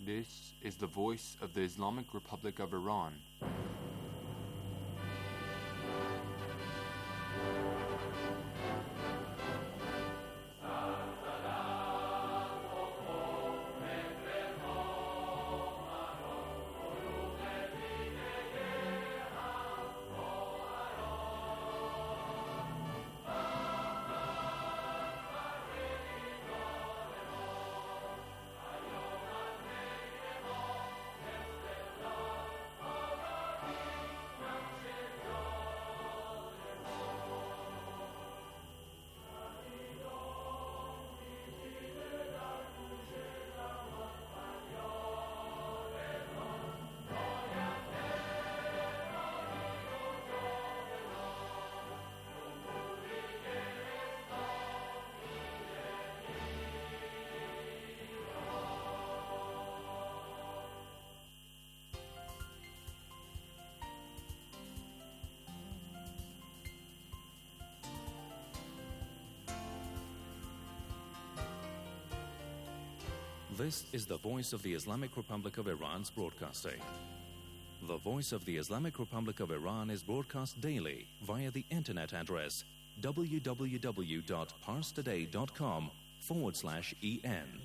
This is the voice of the Islamic Republic of Iran. This is the Voice of the Islamic Republic of Iran's broadcasting. The Voice of the Islamic Republic of Iran is broadcast daily via the internet address www.parstoday.com/en.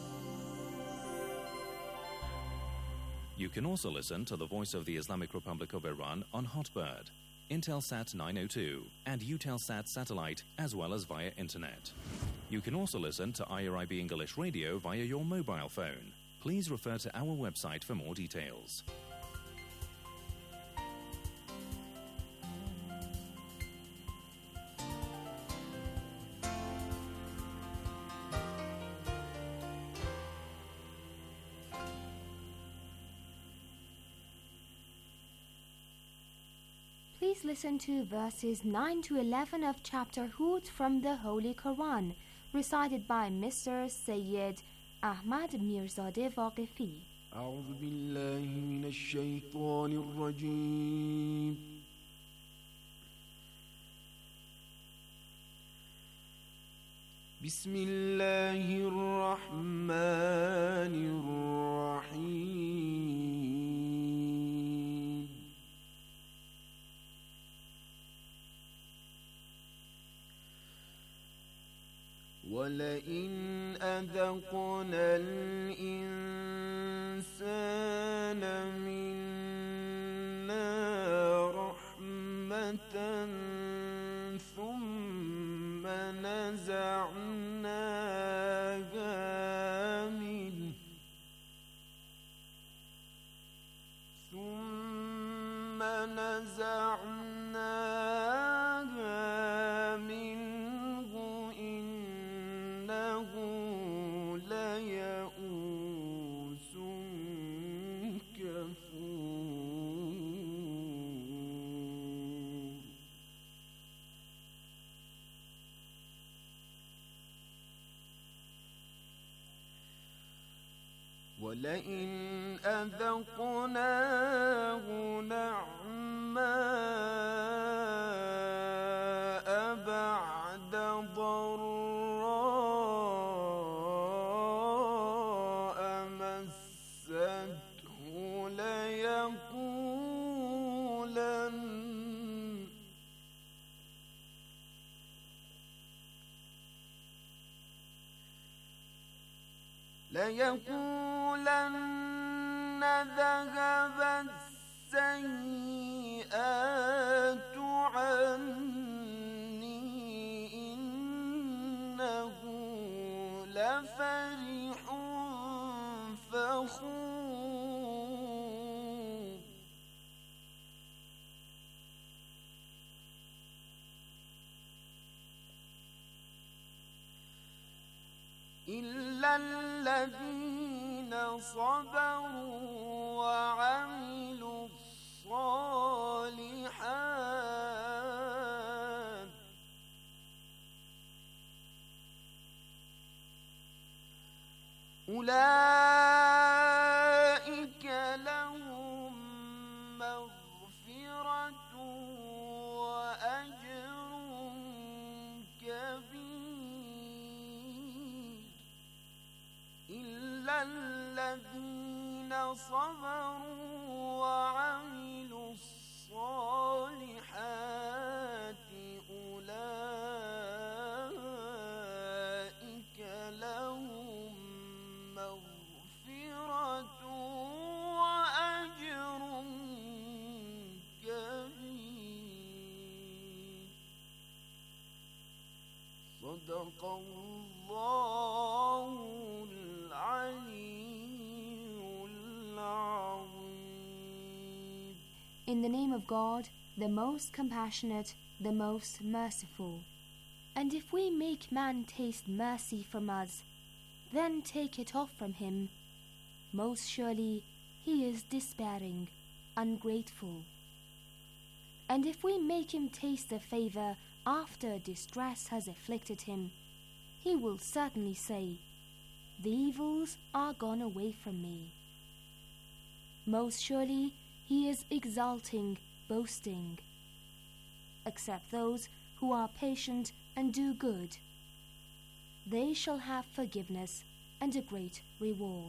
You can also listen to the Voice of the Islamic Republic of Iran on Hotbird, Intelsat 902, and Eutelsat satellite, as well as via internet. You can also listen to IRIB English Radio via your mobile phone. Please refer to our website for more details. Please listen to verses 9 to 11 of chapter Hud from the Holy Quran, recited by Mr. Sayyid Ahmad Mirzadeh Waqifi. أعوذ بالله من الشيطان الرجيم. بسم الله الرحمن الرحيم. ولئن أذقنا الإنسان منا رحمة ثم نزعناها منه إنه ليئوس كفور. ولئن أذقناه نعماء بعد ضراء مسته ليقولن ذهب السيئات عني إنه لفرح فخور. إلا الذين صبروا وعملوا الصالحات أولئك لهم مغفرة وأجر كبير. إلا الذين صبروا وعملوا الصالحات أولئك لهم مغفرة وأجر كبير. صدق الله In the name of God, the most compassionate, the most merciful. And if we make man taste mercy from us, then take it off from him, most surely he is despairing, ungrateful. And if we make him taste a favor after distress has afflicted him, he will certainly say, "The evils are gone away from me." Most surely he is exulting, boasting. Except those who are patient and do good, they shall have forgiveness and a great reward.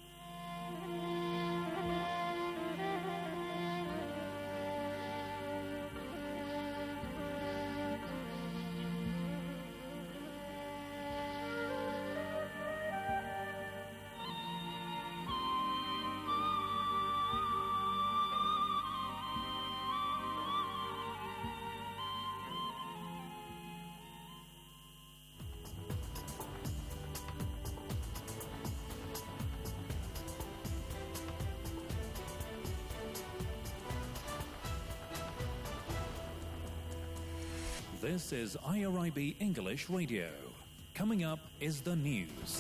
This is IRIB English Radio. Coming up is the news.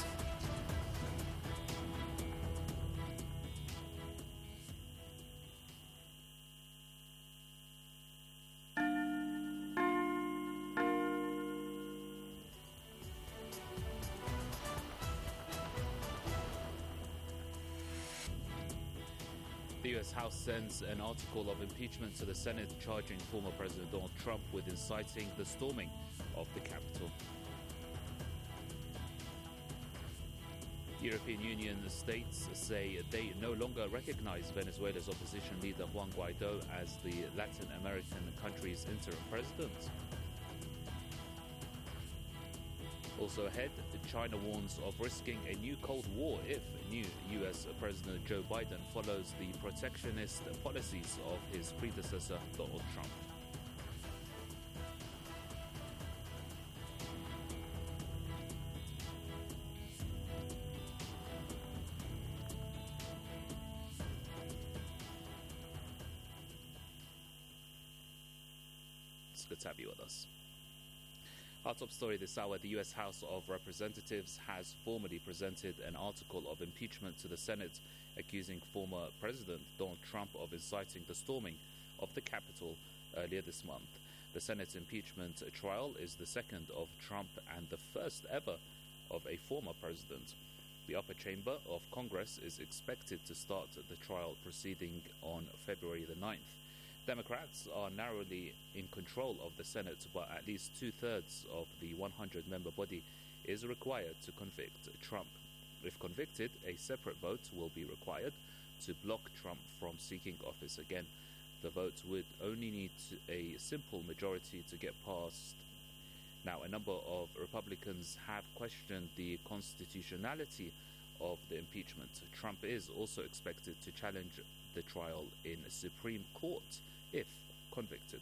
The U.S. House sends an article of impeachment to the Senate charging former President Donald Trump with inciting the storming of the Capitol. European Union states say they no longer recognize Venezuela's opposition leader Juan Guaido as the Latin American country's interim president. Also ahead, China warns of risking a new Cold War if new U.S. President Joe Biden follows the protectionist policies of his predecessor, Donald Trump. It's good to have you with us. Our top story this hour, the U.S. House of Representatives has formally presented an article of impeachment to the Senate accusing former President Donald Trump of inciting the storming of the Capitol earlier this month. The Senate impeachment trial is the second of Trump and the first ever of a former president. The upper chamber of Congress is expected to start the trial proceeding on February the 9th. Democrats are narrowly in control of the Senate, but at least two-thirds of the 100-member body is required to convict Trump. If convicted, a separate vote will be required to block Trump from seeking office again. The vote would only need a simple majority to get passed. Now, a number of Republicans have questioned the constitutionality of the impeachment. Trump is also expected to challenge the trial in a Supreme Court if convicted.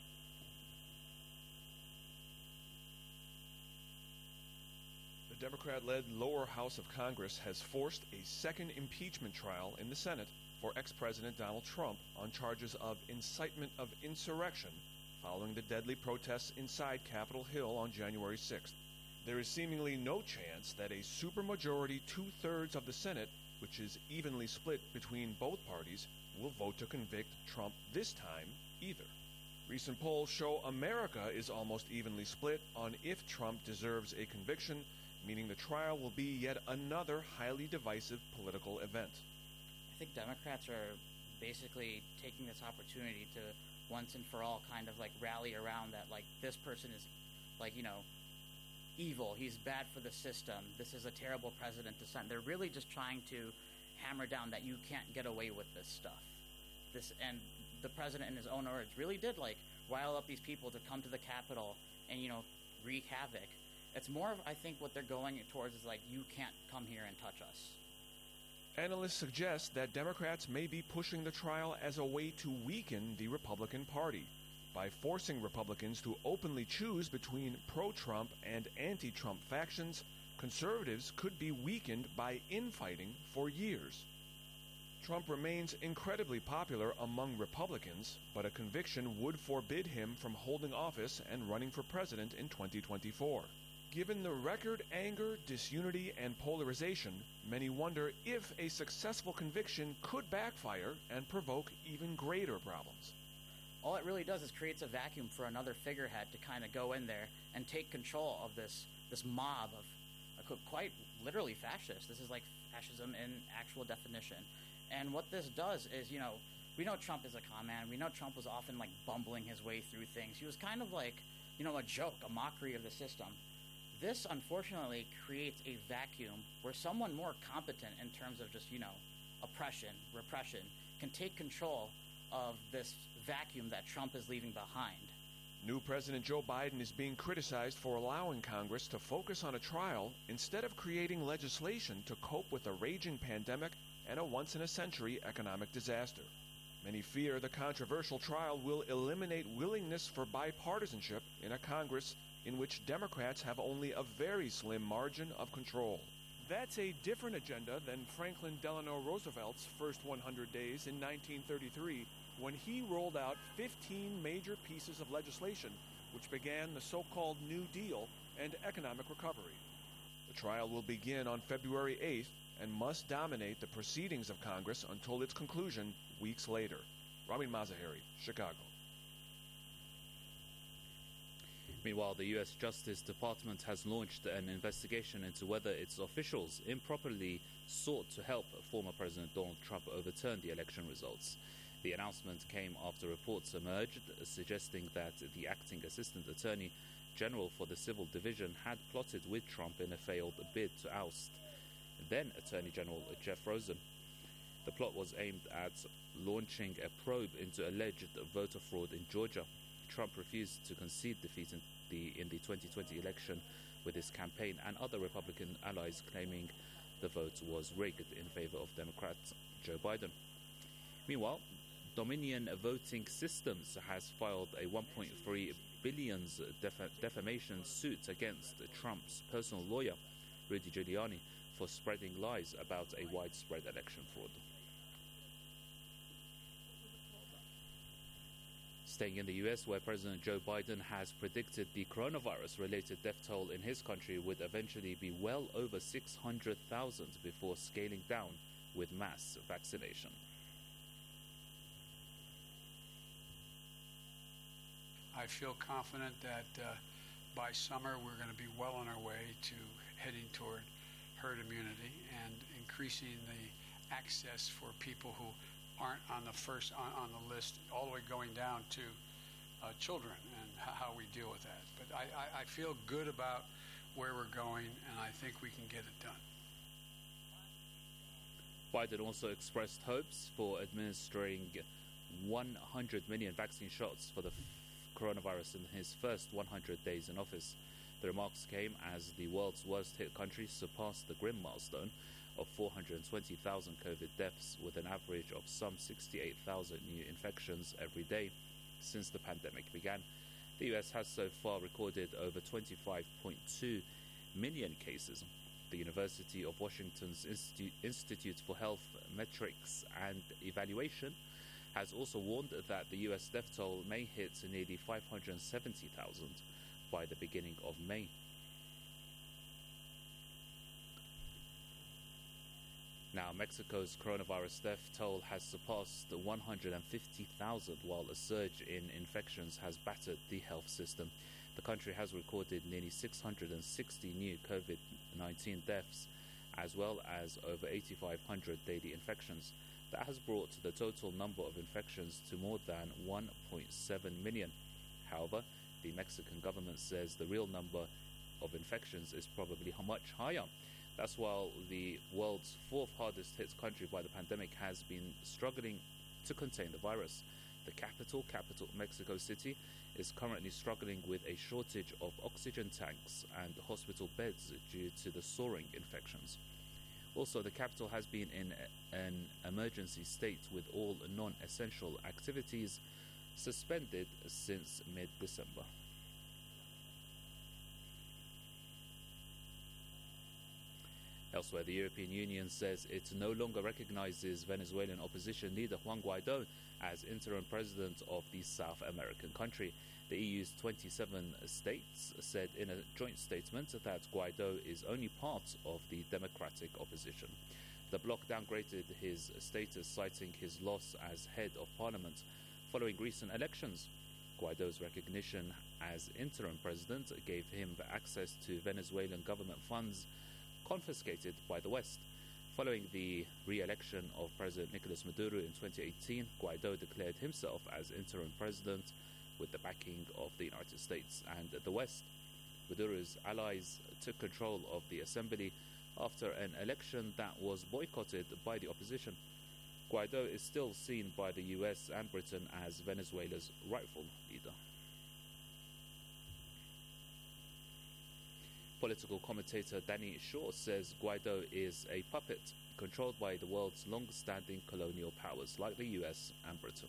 The Democrat-led lower house of Congress has forced a second impeachment trial in the Senate for ex-President Donald Trump on charges of incitement of insurrection following the deadly protests inside Capitol Hill on January 6th. There is seemingly no chance that a supermajority two-thirds of the Senate, which is evenly split between both parties, will vote to convict Trump this time either. Recent polls show America is almost evenly split on if Trump deserves a conviction, meaning the trial will be yet another highly divisive political event. I think Democrats are basically taking this opportunity to once and for all kind of like rally around that, like, this person is, like, you know, evil, he's bad for the system, this is a terrible president to send. They're really just trying to hammer down that you can't get away with this stuff. And the president, in his own words, really did like rile up these people to come to the Capitol and wreak havoc. It's more of, I think, what they're going towards is like, you can't come here and touch us. Analysts suggest that Democrats may be pushing the trial as a way to weaken the Republican Party. By forcing Republicans to openly choose between pro-Trump and anti-Trump factions, conservatives could be weakened by infighting for years. Trump remains incredibly popular among Republicans, but a conviction would forbid him from holding office and running for president in 2024. Given the record anger, disunity, and polarization, many wonder if a successful conviction could backfire and provoke even greater problems. All it really does is creates a vacuum for another figurehead to kind of go in there and take control of this mob of quite literally fascist. This is like fascism in actual definition. And what this does is, we know Trump is a con man. We know Trump was often like bumbling his way through things. He was kind of like, a joke, a mockery of the system. This, unfortunately, creates a vacuum where someone more competent in terms of just, oppression, repression, can take control of this vacuum that Trump is leaving behind. New President Joe Biden is being criticized for allowing Congress to focus on a trial instead of creating legislation to cope with a raging pandemic and a once-in-a-century economic disaster. Many fear the controversial trial will eliminate willingness for bipartisanship in a Congress in which Democrats have only a very slim margin of control. That's a different agenda than Franklin Delano Roosevelt's first 100 days in 1933, when he rolled out 15 major pieces of legislation which began the so-called New Deal and economic recovery. The trial will begin on February 8th and must dominate the proceedings of Congress until its conclusion weeks later. Ramin Mazaheri, Chicago. Meanwhile, the U.S. Justice Department has launched an investigation into whether its officials improperly sought to help former President Donald Trump overturn the election results. The announcement came after reports emerged suggesting that the acting Assistant Attorney General for the Civil Division had plotted with Trump in a failed bid to oust then Attorney General Jeff Rosen. The plot was aimed at launching a probe into alleged voter fraud in Georgia. Trump refused to concede defeat in the 2020 election, with his campaign and other Republican allies claiming the vote was rigged in favor of Democrat Joe Biden. Meanwhile, Dominion Voting Systems has filed a $1.3 billion defamation suit against Trump's personal lawyer, Rudy Giuliani, for spreading lies about a widespread election fraud. Staying in the US, where President Joe Biden has predicted the coronavirus-related death toll in his country would eventually be well over 600,000 before scaling down with mass vaccination. I feel confident that by summer we're going to be well on our way to heading toward herd immunity and increasing the access for people who aren't on the list, all the way going down to children and how we deal with that. But I feel good about where we're going, and I think we can get it done. Biden also expressed hopes for administering 100 million vaccine shots for the coronavirus in his first 100 days in office. The remarks came as the world's worst-hit country surpassed the grim milestone of 420,000 COVID deaths, with an average of some 68,000 new infections every day since the pandemic began. The US has so far recorded over 25.2 million cases. The University of Washington's Institute for Health Metrics and Evaluation has also warned that the US death toll may hit nearly 570,000 by the beginning of May. Now, Mexico's coronavirus death toll has surpassed 150,000, while a surge in infections has battered the health system. The country has recorded nearly 660 new COVID-19 deaths, as well as over 8,500 daily infections. That has brought the total number of infections to more than 1.7 million. However, the Mexican government says the real number of infections is probably much higher. That's while the world's fourth hardest hit country by the pandemic has been struggling to contain the virus. The capital, Mexico City, is currently struggling with a shortage of oxygen tanks and hospital beds due to the soaring infections. Also, the capital has been in an emergency state with all non-essential activities suspended since mid-December. Elsewhere, the European Union says it no longer recognizes Venezuelan opposition leader Juan Guaido as interim president of the South American country. The EU's 27 states said in a joint statement that Guaido is only part of the democratic opposition. The bloc downgraded his status, citing his loss as head of parliament following recent elections. Guaido's recognition as interim president gave him access to Venezuelan government funds confiscated by the West. Following the re-election of President Nicolas Maduro in 2018, Guaido declared himself as interim president with the backing of the United States and the West. Maduro's allies took control of the assembly after an election that was boycotted by the opposition. Guaido is still seen by the US and Britain as Venezuela's rightful leader. Political commentator Danny Shaw says Guaido is a puppet controlled by the world's long-standing colonial powers like the US and Britain.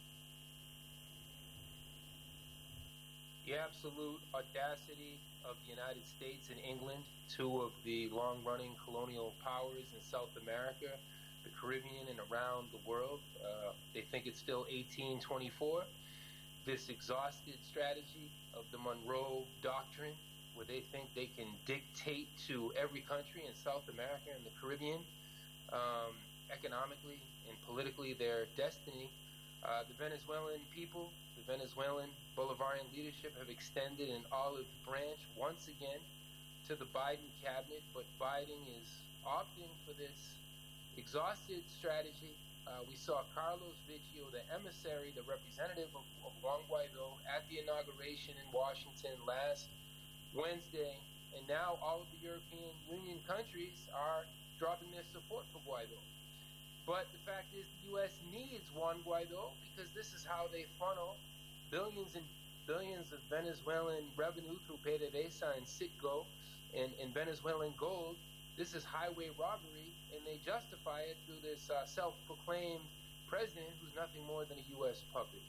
The absolute audacity of the United States and England, two of the long-running colonial powers in South America, the Caribbean, and around the world. They think it's still 1824. This exhausted strategy of the Monroe Doctrine, where they think they can dictate to every country in South America and the Caribbean, economically and politically, their destiny. The Venezuelan people, the Venezuelan Bolivarian leadership have extended an olive branch once again to the Biden cabinet, but Biden is opting for this exhausted strategy. We saw Carlos Vecchio, the emissary, the representative of Juan Guaido, at the inauguration in Washington last Wednesday, and now all of the European Union countries are dropping their support for Guaido. But the fact is the U.S. needs Juan Guaido because this is how they funnel billions and billions of Venezuelan revenue through PDVSA and Citgo and Venezuelan gold. This is highway robbery, and they justify it through this self-proclaimed president who's nothing more than a U.S. puppet.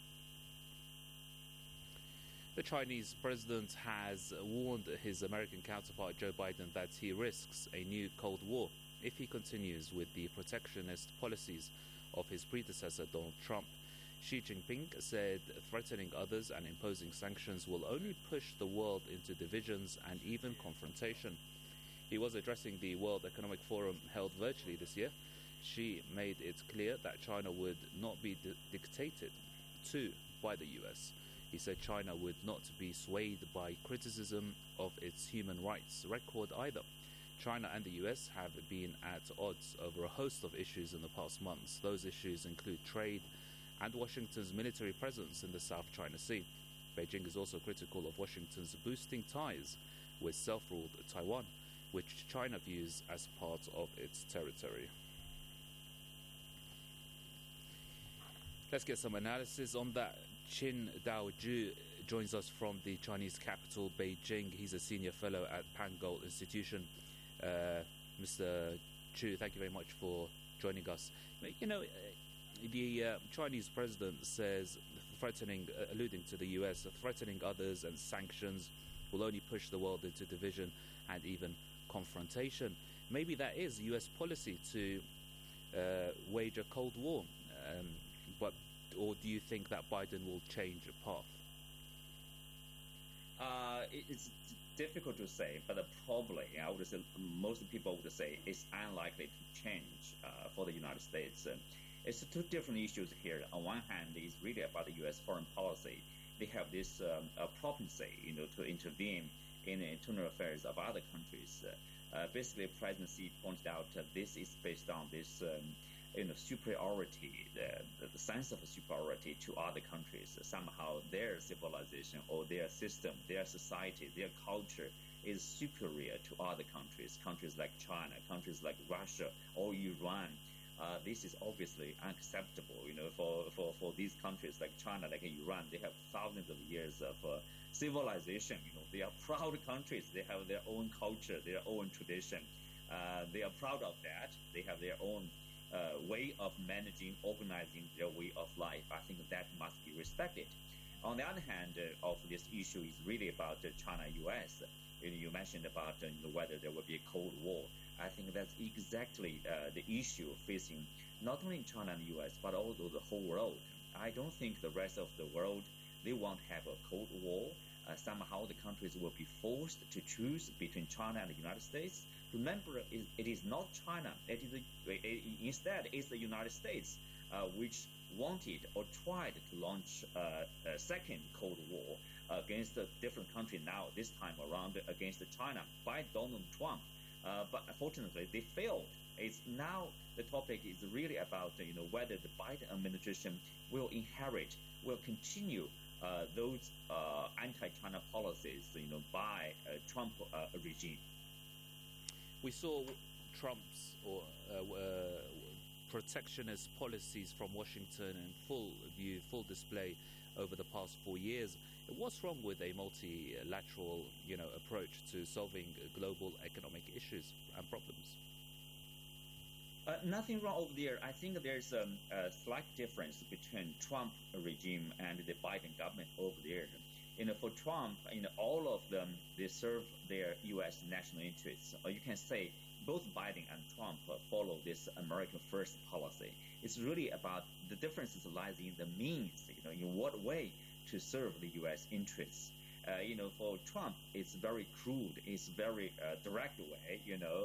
The Chinese president has warned his American counterpart Joe Biden that he risks a new Cold War if he continues with the protectionist policies of his predecessor Donald Trump. Xi Jinping said threatening others and imposing sanctions will only push the world into divisions and even confrontation. He was addressing the World Economic Forum held virtually this year. Xi made it clear that China would not be dictated to by the US. He said China would not be swayed by criticism of its human rights record either. China and the US have been at odds over a host of issues in the past months. Those issues include trade and Washington's military presence in the South China Sea. Beijing is also critical of Washington's boosting ties with self-ruled Taiwan, which China views as part of its territory. Let's get some analysis on that. Qin Daozhu joins us from the Chinese capital, Beijing. He's a senior fellow at Pangold Institution. Mr. Chu, thank you very much for joining us. You know, the Chinese president says, alluding to the US, threatening others and sanctions will only push the world into division and even confrontation. Maybe that is US policy to wage a Cold War, or do you think that Biden will change a path? It's difficult to say, but probably I would say most people would say it's unlikely to change for the United States. It's two different issues here. On one hand, it's really about the U.S. foreign policy. They have this propensity, to intervene in the internal affairs of other countries. Basically, President Xi pointed out this is based on this superiority, the sense of superiority to other countries. Somehow their civilization or their system, their society, their culture is superior to other countries, countries like China, countries like Russia or Iran. This is obviously unacceptable, for these countries like China, like Iran. They have thousands of years of civilization. They are proud countries. They have their own culture, their own tradition. They are proud of that. They have their own way of managing, organizing their way of life. I think that must be respected. On the other hand, of this issue is really about China-U.S. You mentioned about whether there will be a Cold War. I think that's exactly the issue facing not only China and the U.S., but also the whole world. I don't think the rest of the world, they won't have a Cold War. Somehow the countries will be forced to choose between China and the United States. Remember, it is not China. Instead, it's the United States which wanted or tried to launch a second Cold War against a different country now, this time around against China by Donald Trump. But unfortunately, they failed. It's now the topic is really about whether the Biden administration will continue those anti-China policies by Trump regime. We saw Trump's protectionist policies from Washington in full display over the past 4 years. What's wrong with a multilateral, approach to solving global economic issues and problems? Nothing wrong over there. I think there's a slight difference between Trump regime and the Biden government over there. For Trump, all of them, they serve their U.S. national interests. Or you can say both Biden and Trump follow this American First policy. It's really about the differences lies in the means, in what way to serve the U.S. interests. For Trump, it's very crude. It's very direct way.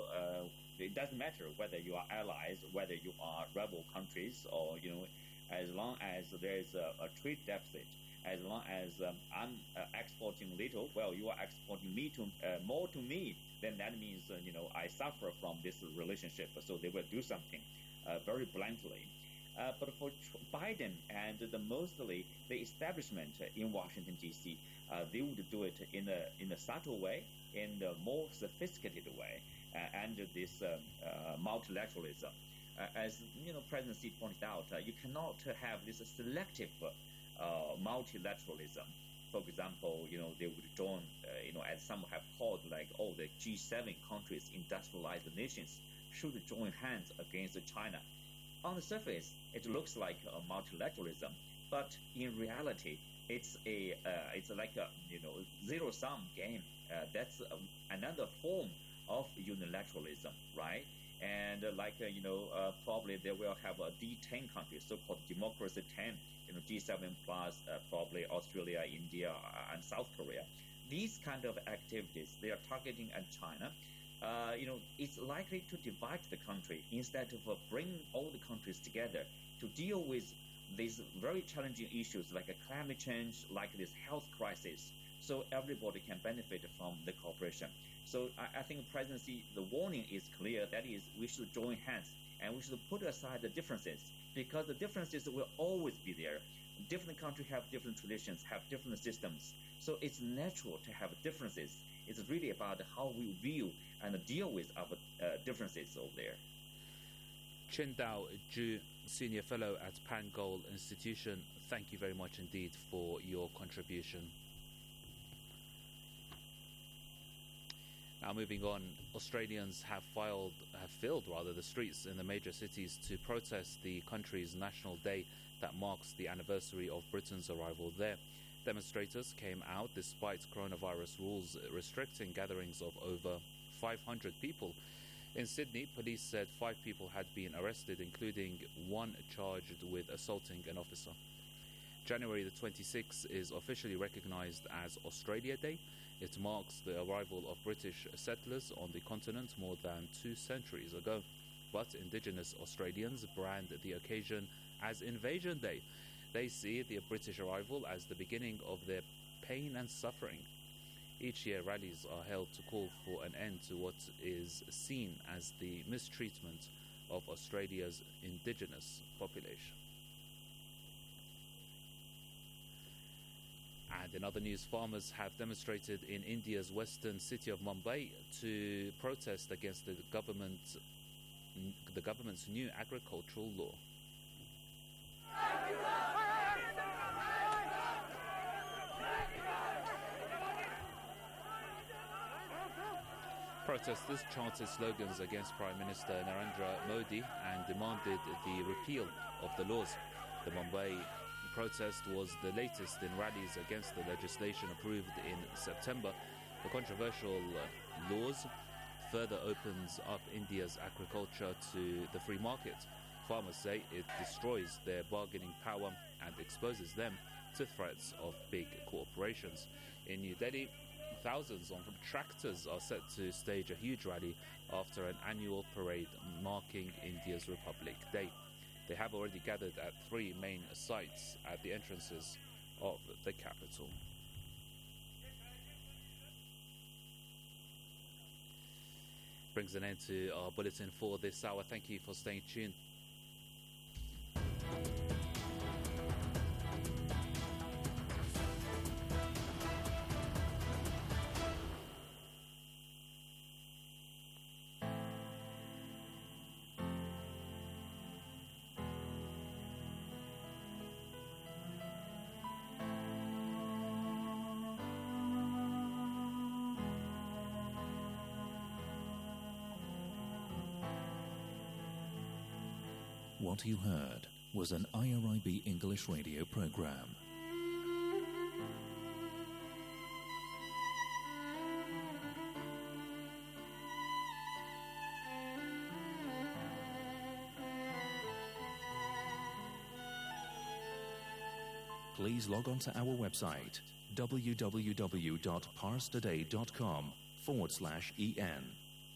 It doesn't matter whether you are allies, whether you are rebel countries, or as long as there is a trade deficit, as long as I'm exporting little, well, you are exporting more to me, then that means I suffer from this relationship. So they will do something very bluntly. But for Biden and mostly the establishment in Washington D.C., they would do it in a subtle way, in a more sophisticated way, and this multilateralism. As President Xi pointed out, you cannot have this selective multilateralism. For example, they would join, as some have called, the G7 countries, industrialized nations, should join hands against China. On the surface, it looks like a multilateralism, but in reality, it's like a zero-sum game. That's another form of unilateralism, right? And probably they will have a D10 country, so-called Democracy 10, G7 plus probably Australia, India, and South Korea. These kind of activities, they are targeting at China. It's likely to divide the country instead of bringing all the countries together to deal with these very challenging issues like climate change, like this health crisis, so everybody can benefit from the cooperation. So I think presidency, the warning is clear. That is, we should join hands and we should put aside the differences, because the differences will always be there. Different countries have different traditions, have different systems. So it's natural to have differences. It's really about how we view and deal with our differences over there. Chen Dao Zhu, Senior Fellow at Pangoal Institution, thank you very much indeed for your contribution. Now moving on, Australians have filled the streets in the major cities to protest the country's National Day that marks the anniversary of Britain's arrival there. Demonstrators came out despite coronavirus rules restricting gatherings of over 500 people. In Sydney, police said 5 people had been arrested, including one charged with assaulting an officer. January the 26th is officially recognised as Australia Day. It marks the arrival of British settlers on the continent more than 2 centuries ago. But Indigenous Australians brand the occasion as Invasion Day. They see the British arrival as the beginning of their pain and suffering. Each year, rallies are held to call for an end to what is seen as the mistreatment of Australia's indigenous population. And in other news, farmers have demonstrated in India's western city of Mumbai to protest against the government's new agricultural law. Protesters chanted slogans against Prime Minister Narendra Modi and demanded the repeal of the laws. The Mumbai protest was the latest in rallies against the legislation approved in September. The controversial laws further opens up India's agriculture to the free market. Farmers say it destroys their bargaining power and exposes them to threats of big corporations. In New Delhi, thousands of tractors are set to stage a huge rally after an annual parade marking India's Republic Day. They have already gathered at 3 main sites at the entrances of the capital. Brings an end to our bulletin for this hour. Thank you for staying tuned. What you heard was an IRIB English radio program. Please log on to our website www.parstoday.com/en.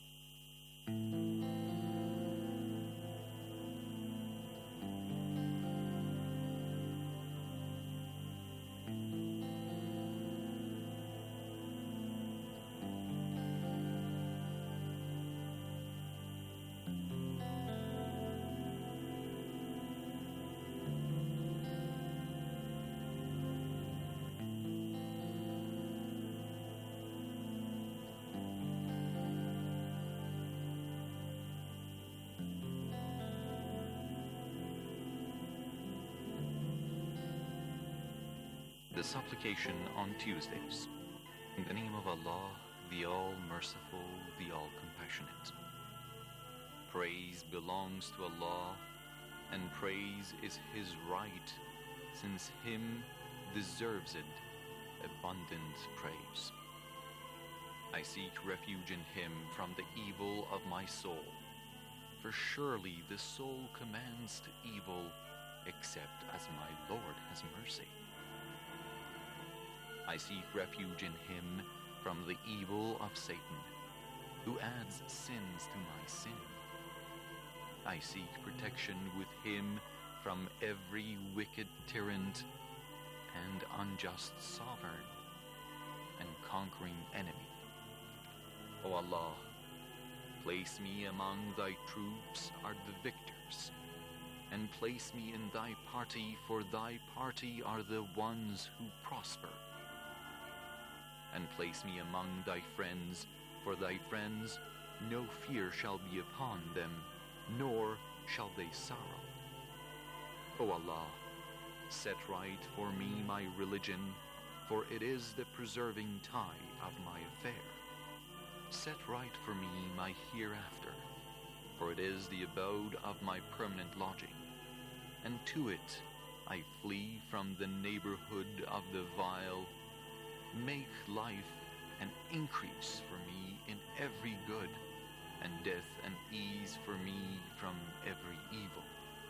The supplication on Tuesdays. In the name of Allah, the All-Merciful, the All-Compassionate. Praise belongs to Allah, and praise is His right, since Him deserves it abundant praise. I seek refuge in Him from the evil of my soul, for surely the soul commands to evil, except as my Lord has mercy. I seek refuge in Him from the evil of Satan, who adds sins to my sin. I seek protection with Him from every wicked tyrant and unjust sovereign and conquering enemy. O Allah, place me among Thy troops are the victors, and place me in Thy party, for Thy party are the ones who prosper. And place me among Thy friends, for Thy friends no fear shall be upon them, nor shall they sorrow. O Allah, set right for me my religion, for it is the preserving tie of my affair. Set right for me my hereafter, for it is the abode of my permanent lodging, and to it I flee from the neighborhood of the vile. Make life an increase for me in every good, and death an ease for me from every evil.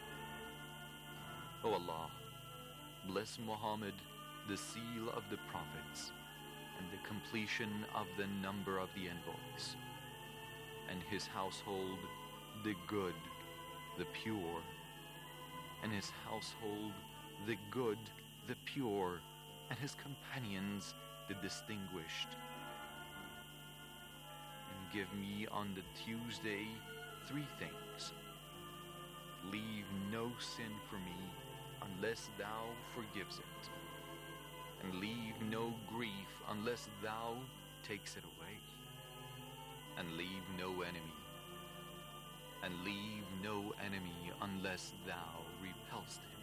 O Allah, bless Muhammad, the seal of the prophets, and the completion of the number of the envoys, and his household, the good, the pure, and his household, the good, the pure, and his companions, the distinguished. And give me on the Tuesday 3 things: leave no sin for me unless thou forgives it, and leave no grief unless thou takes it away, and leave no enemy, unless thou repulsed him.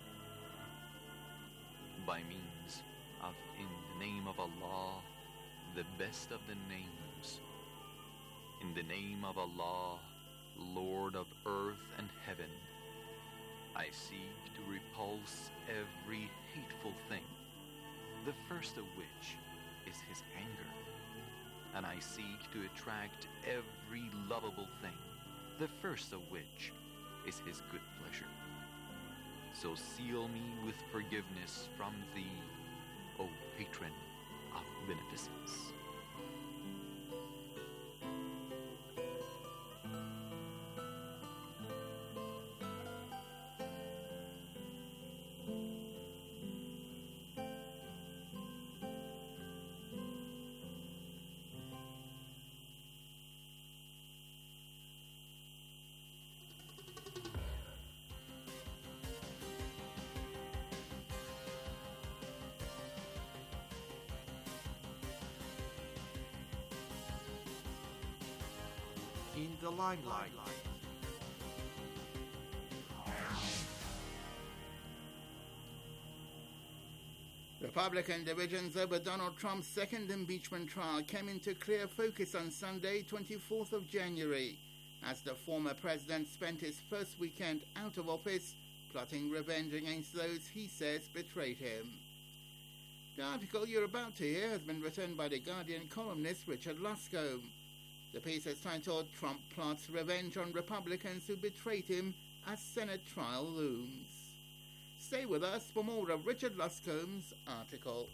By means of, in the name of Allah, the best of the names, in the name of Allah, Lord of earth and heaven, I seek to repulse every hateful thing, the first of which is his anger, and I seek to attract every lovable thing, the first of which is his good pleasure. So seal me with forgiveness from thee, O patron of beneficence. In the limelight. Republican divisions over Donald Trump's second impeachment trial came into clear focus on Sunday, 24th of January, as the former president spent his first weekend out of office plotting revenge against those he says betrayed him. The article you're about to hear has been written by The Guardian columnist Richard Luscombe. The piece is titled "Trump Plots Revenge on Republicans Who Betrayed Him as Senate Trial Looms." Stay with us for more of Richard Luscombe's article.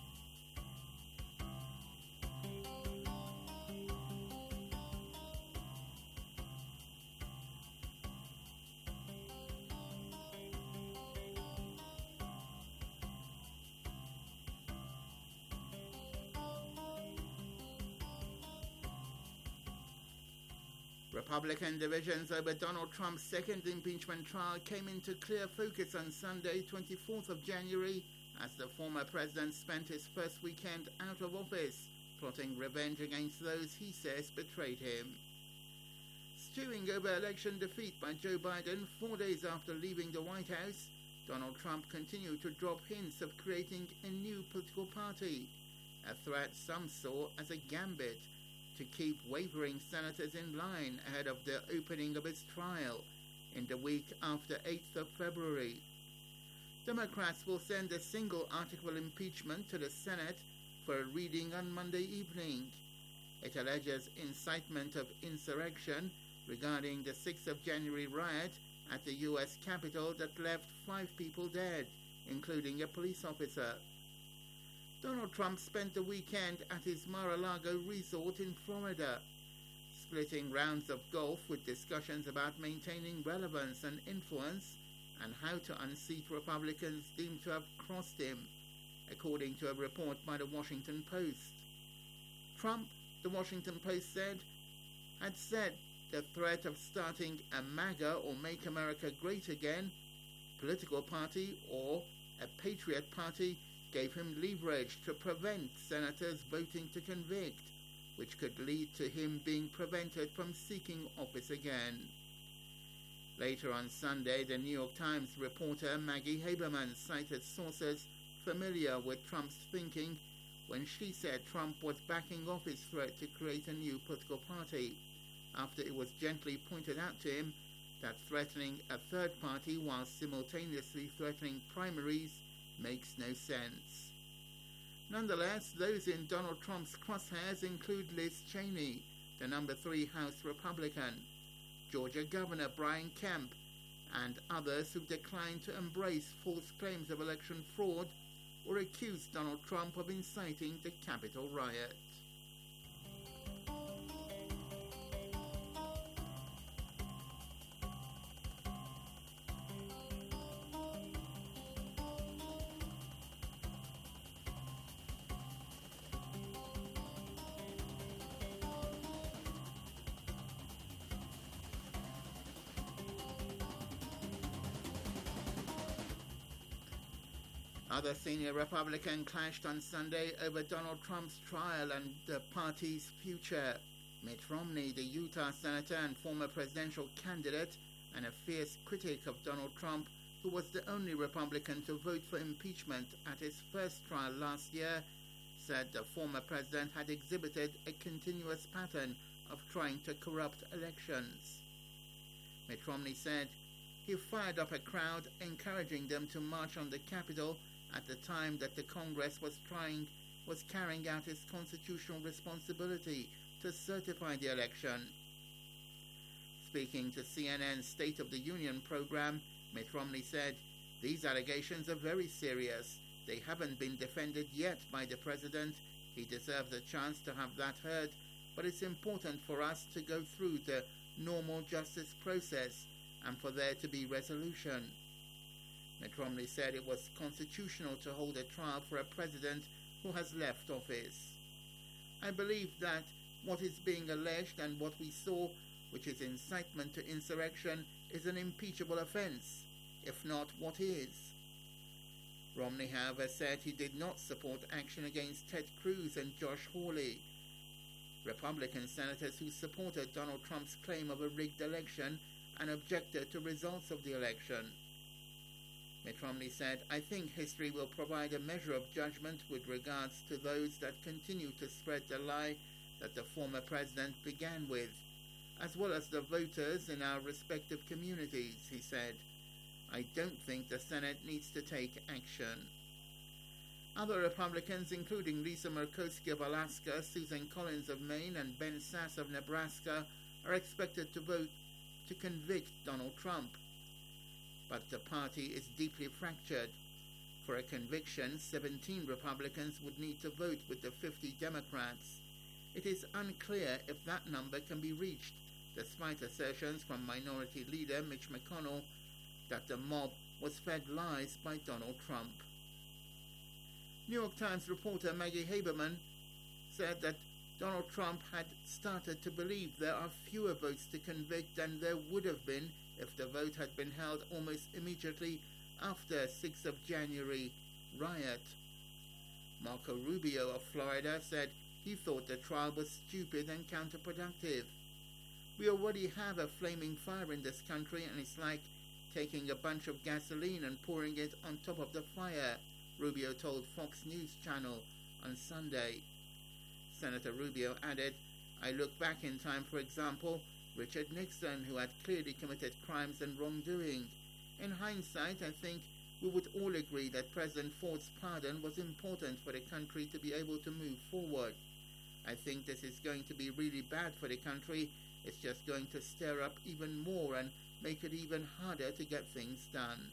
Republican divisions over Donald Trump's second impeachment trial came into clear focus on Sunday, 24th of January, as the former president spent his first weekend out of office, plotting revenge against those he says betrayed him. Stewing over election defeat by Joe Biden 4 days after leaving the White House, Donald Trump continued to drop hints of creating a new political party, a threat some saw as a gambit to keep wavering senators in line ahead of the opening of his trial in the week after 8th of February. Democrats will send a single article impeachment to the Senate for a reading on Monday evening. It alleges incitement of insurrection regarding the 6th of January riot at the U.S. Capitol that left 5 people dead, including a police officer. Donald Trump spent the weekend at his Mar-a-Lago resort in Florida, splitting rounds of golf with discussions about maintaining relevance and influence and how to unseat Republicans deemed to have crossed him, according to a report by the Washington Post. Trump, the Washington Post said, had said the threat of starting a MAGA or Make America Great Again political party or a Patriot Party gave him leverage to prevent senators voting to convict, which could lead to him being prevented from seeking office again. Later on Sunday, the New York Times reporter Maggie Haberman cited sources familiar with Trump's thinking when she said Trump was backing off his threat to create a new political party, after it was gently pointed out to him that threatening a third party while simultaneously threatening primaries makes no sense. Nonetheless, those in Donald Trump's crosshairs include Liz Cheney, the number 3 House Republican, Georgia Governor Brian Kemp, and others who declined to embrace false claims of election fraud or accused Donald Trump of inciting the Capitol riot. Other senior Republicans clashed on Sunday over Donald Trump's trial and the party's future. Mitt Romney, the Utah senator and former presidential candidate, and a fierce critic of Donald Trump, who was the only Republican to vote for impeachment at his first trial last year, said the former president had exhibited a continuous pattern of trying to corrupt elections. Mitt Romney said he fired up a crowd, encouraging them to march on the Capitol at the time that the Congress was carrying out its constitutional responsibility to certify the election. Speaking to CNN's State of the Union program, Mitt Romney said, "These allegations are very serious. They haven't been defended yet by the president. He deserves a chance to have that heard, but it's important for us to go through the normal justice process and for there to be resolution." Mitt Romney said it was constitutional to hold a trial for a president who has left office. "I believe that what is being alleged and what we saw, which is incitement to insurrection, is an impeachable offense. If not, what is?" Romney, however, said he did not support action against Ted Cruz and Josh Hawley, Republican senators who supported Donald Trump's claim of a rigged election and objected to results of the election. Mitt Romney said, "I think history will provide a measure of judgment with regards to those that continue to spread the lie that the former president began with, as well as the voters in our respective communities," he said. "I don't think the Senate needs to take action." Other Republicans, including Lisa Murkowski of Alaska, Susan Collins of Maine, and Ben Sasse of Nebraska, are expected to vote to convict Donald Trump. But the party is deeply fractured. For a conviction, 17 Republicans would need to vote with the 50 Democrats. It is unclear if that number can be reached, despite assertions from Minority Leader Mitch McConnell that the mob was fed lies by Donald Trump. New York Times reporter Maggie Haberman said that Donald Trump had started to believe there are fewer votes to convict than there would have been if the vote had been held almost immediately after 6th of January riot. Marco Rubio of Florida said he thought the trial was stupid and counterproductive. "We already have a flaming fire in this country, and it's like taking a bunch of gasoline and pouring it on top of the fire," Rubio told Fox News Channel on Sunday. Senator Rubio added, "I look back in time, for example, Richard Nixon, who had clearly committed crimes and wrongdoing. In hindsight, I think we would all agree that President Ford's pardon was important for the country to be able to move forward. I think this is going to be really bad for the country. It's just going to stir up even more and make it even harder to get things done."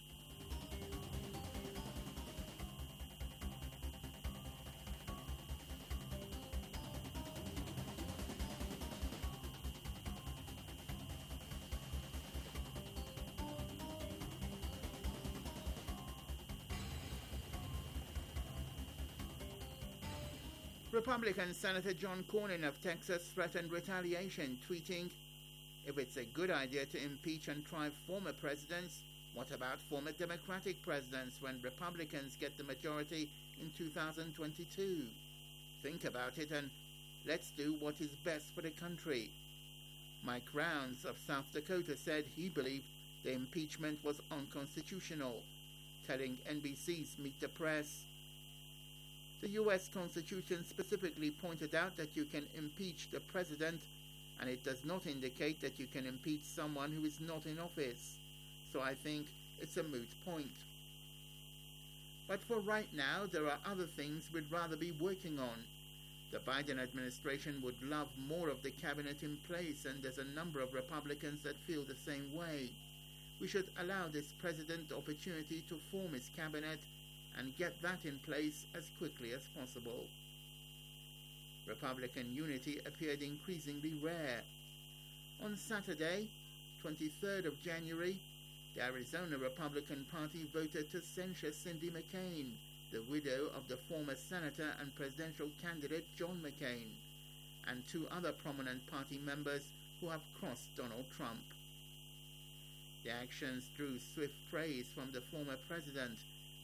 Republican Senator John Cornyn of Texas threatened retaliation, tweeting, "If it's a good idea to impeach and try former presidents, what about former Democratic presidents when Republicans get the majority in 2022? Think about it and let's do what is best for the country." Mike Rounds of South Dakota said he believed the impeachment was unconstitutional, telling NBC's Meet the Press, "The U.S. Constitution specifically pointed out that you can impeach the president, and it does not indicate that you can impeach someone who is not in office. So I think it's a moot point. But for right now, there are other things we'd rather be working on. The Biden administration would love more of the cabinet in place, and there's a number of Republicans that feel the same way. We should allow this president the opportunity to form his cabinet and get that in place as quickly as possible." Republican unity appeared increasingly rare. On Saturday, 23rd of January, the Arizona Republican Party voted to censure Cindy McCain, the widow of the former senator and presidential candidate John McCain, and 2 other prominent party members who have crossed Donald Trump. The actions drew swift praise from the former president,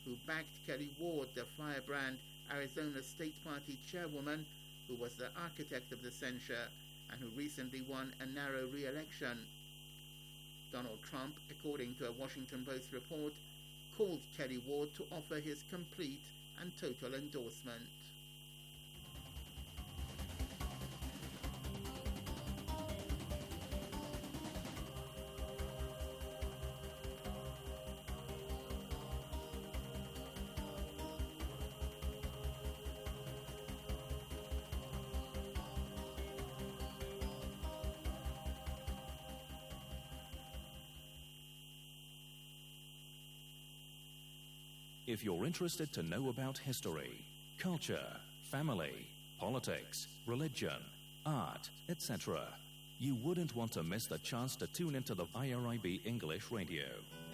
who backed Kelly Ward, the firebrand Arizona State Party chairwoman, who was the architect of the censure and who recently won a narrow re-election. Donald Trump, according to a Washington Post report, called Kelly Ward to offer his complete and total endorsement. If you're interested to know about history, culture, family, politics, religion, art, etc., you wouldn't want to miss the chance to tune into the IRIB English Radio.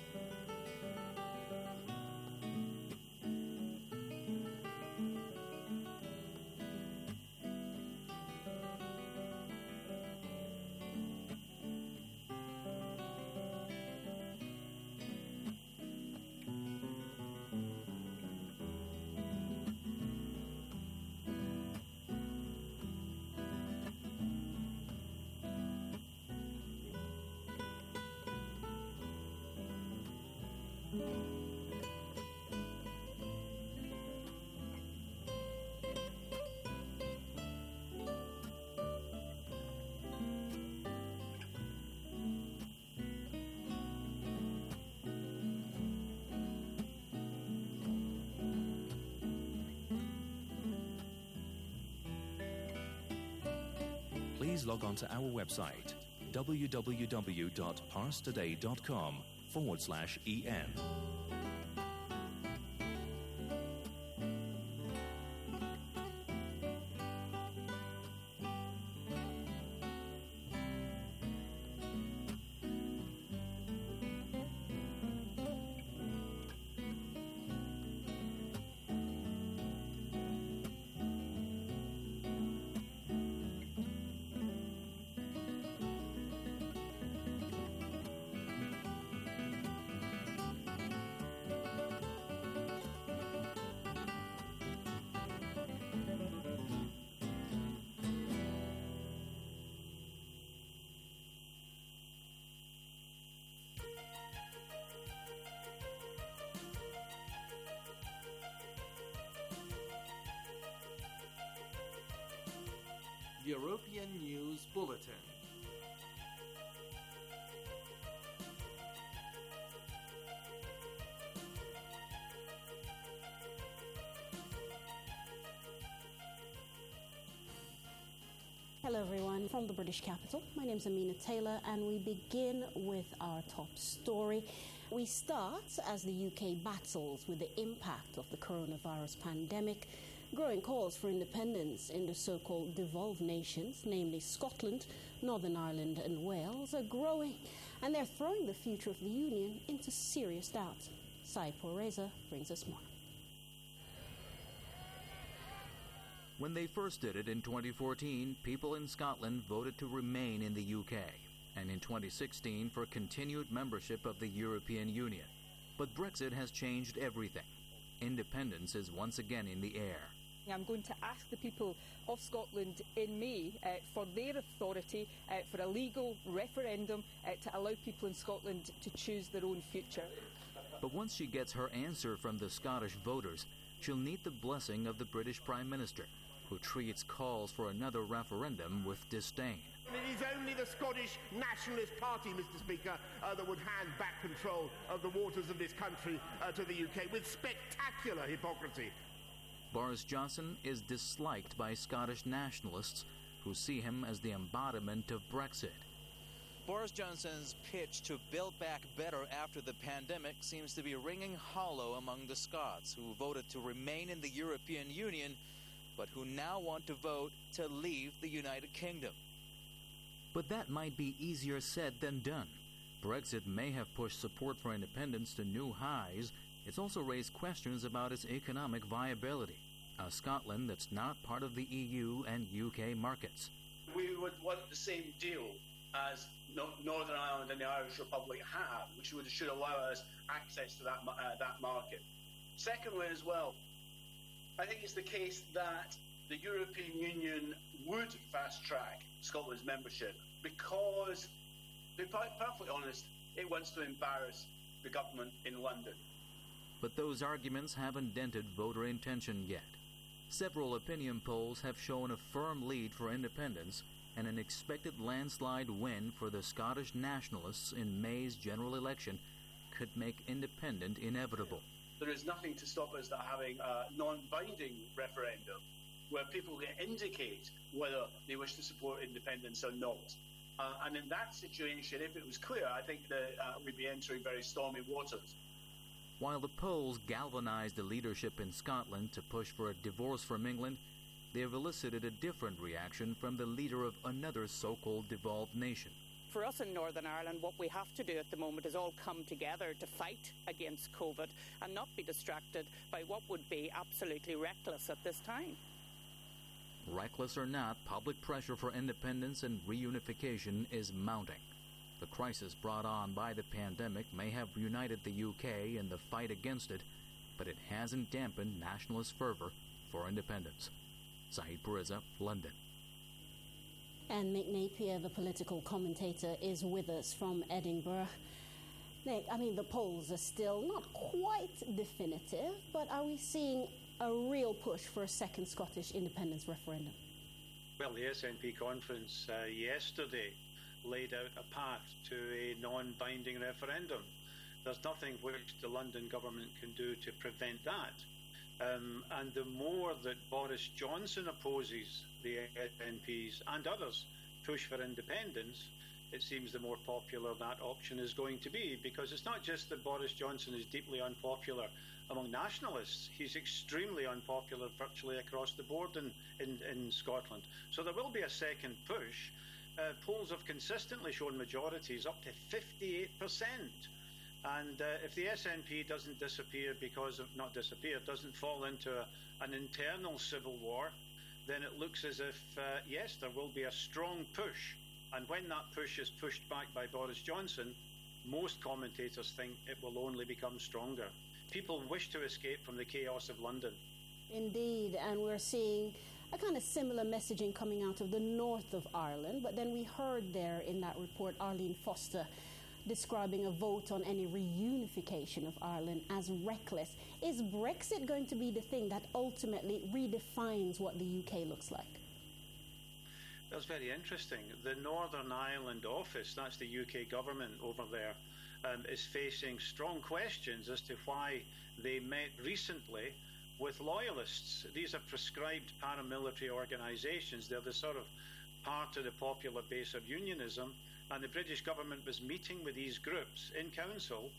Please log on to our website, www.parstoday.com/en. European News Bulletin. Hello everyone, from the British capital. My name is Amina Taylor and we begin with our top story. We start as the UK battles with the impact of the coronavirus pandemic. Growing calls for independence in the so-called devolved nations, namely Scotland, Northern Ireland and Wales, are growing, and they're throwing the future of the Union into serious doubt. Saipur Reza brings us more. When they first did it in 2014, people in Scotland voted to remain in the UK, and in 2016 for continued membership of the European Union. But Brexit has changed everything. Independence is once again in the air. I'm going to ask the people of Scotland in May for their authority for a legal referendum to allow people in Scotland to choose their own future. But once she gets her answer from the Scottish voters, she'll need the blessing of the British Prime Minister, who treats calls for another referendum with disdain. It is only the Scottish Nationalist Party, Mr. Speaker, that would hand back control of the waters of this country to the UK with spectacular hypocrisy. Boris Johnson is disliked by Scottish nationalists who see him as the embodiment of Brexit. Boris Johnson's pitch to build back better after the pandemic seems to be ringing hollow among the Scots who voted to remain in the European Union, but who now want to vote to leave the United Kingdom. But that might be easier said than done. Brexit may have pushed support for independence to new highs. It's also raised questions about its economic viability. A Scotland that's not part of the EU and UK markets. We would want the same deal as Northern Ireland and the Irish Republic have, which should allow us access to that market. Secondly, as well, I think it's the case that the European Union would fast-track Scotland's membership because, to be perfectly honest, it wants to embarrass the government in London. But those arguments haven't dented voter intention yet. Several opinion polls have shown a firm lead for independence and an expected landslide win for the Scottish nationalists in May's general election could make independent inevitable. There is nothing to stop us having a non-binding referendum where people can indicate whether they wish to support independence or not. And in that situation, if it was clear, I think that we'd be entering very stormy waters. While the polls galvanized the leadership in Scotland to push for a divorce from England, they have elicited a different reaction from the leader of another so-called devolved nation. For us in Northern Ireland, what we have to do at the moment is all come together to fight against COVID and not be distracted by what would be absolutely reckless at this time. Reckless or not, public pressure for independence and reunification is mounting. The crisis brought on by the pandemic may have united the UK in the fight against it, but it hasn't dampened nationalist fervor for independence. Saeed Pariza, London. And Mick Napier, the political commentator, is with us from Edinburgh. Nick, the polls are still not quite definitive, but are we seeing a real push for a second Scottish independence referendum? Well, the SNP conference yesterday laid out a path to a non-binding referendum. There's nothing which the London government can do to prevent that. And the more that Boris Johnson opposes the SNPs and others push for independence, it seems the more popular that option is going to be, because it's not just that Boris Johnson is deeply unpopular among nationalists, he's extremely unpopular virtually across the board in Scotland. So there will be a second push. Polls have consistently shown majorities up to 58%. And if the SNP doesn't disappear doesn't fall into an internal civil war, then it looks as if, yes, there will be a strong push. And when that push is pushed back by Boris Johnson, most commentators think it will only become stronger. People wish to escape from the chaos of London. Indeed, and we're seeing a kind of similar messaging coming out of the north of Ireland. But then we heard there in that report Arlene Foster describing a vote on any reunification of Ireland as reckless. Is Brexit going to be the thing that ultimately redefines what the UK looks like? That's very interesting. The Northern Ireland office, that's the UK government over there, is facing strong questions as to why they met recently with loyalists. These are prescribed paramilitary organisations. They're the sort of part of the popular base of unionism, and the British government was meeting with these groups in council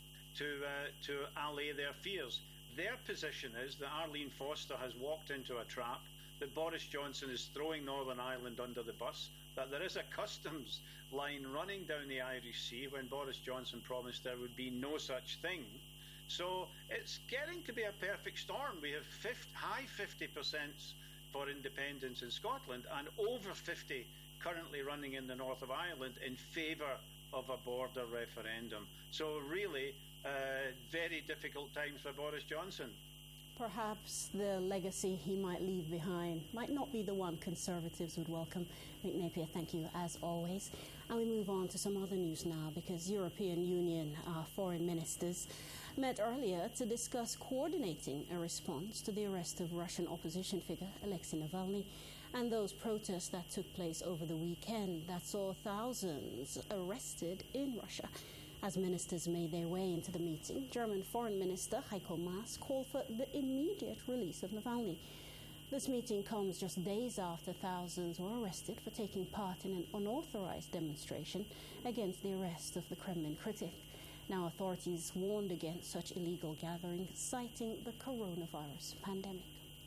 to allay their fears. Their position is that Arlene Foster has walked into a trap, that Boris Johnson is throwing Northern Ireland under the bus, that there is a customs line running down the Irish Sea when Boris Johnson promised there would be no such thing. So it's getting to be a perfect storm. We have high 50% for independence in Scotland and over 50 currently running in the north of Ireland in favour of a border referendum. So really, very difficult times for Boris Johnson. Perhaps the legacy he might leave behind might not be the one Conservatives would welcome. Mick Napier, thank you as always. And we move on to some other news now, because European Union foreign ministers met earlier to discuss coordinating a response to the arrest of Russian opposition figure Alexei Navalny and those protests that took place over the weekend that saw thousands arrested in Russia. As ministers made their way into the meeting, German Foreign Minister Heiko Maas called for the immediate release of Navalny. This meeting comes just days after thousands were arrested for taking part in an unauthorized demonstration against the arrest of the Kremlin critic. Now authorities warned against such illegal gatherings, citing the coronavirus pandemic.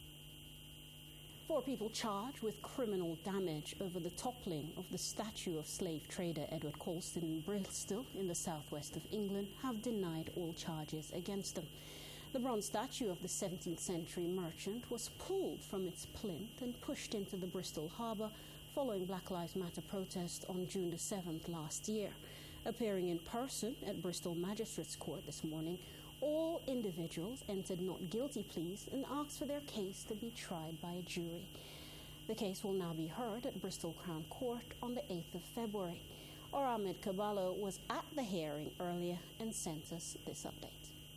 4 people charged with criminal damage over the toppling of the statue of slave trader Edward Colston in Bristol in the southwest of England have denied all charges against them. The bronze statue of the 17th century merchant was pulled from its plinth and pushed into the Bristol harbour following Black Lives Matter protests on June the 7th last year. Appearing in person at Bristol Magistrates Court this morning, all individuals entered not guilty pleas and asked for their case to be tried by a jury. The case will now be heard at Bristol Crown Court on the 8th of February. Ahmed Caballo was at the hearing earlier and sent us this update.